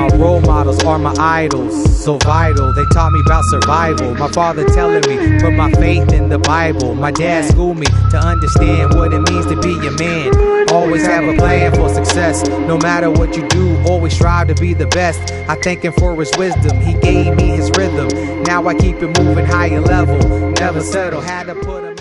My role models are my idols, so vital. They taught me about survival. My father telling me, put my faith in the Bible. My dad schooled me to understand what it means to be a man. Always have a plan for success. No matter what you do, always strive to be the best. I thank him for his wisdom. He gave me his rhythm. Now I keep it moving higher level. Never settle. Had to put him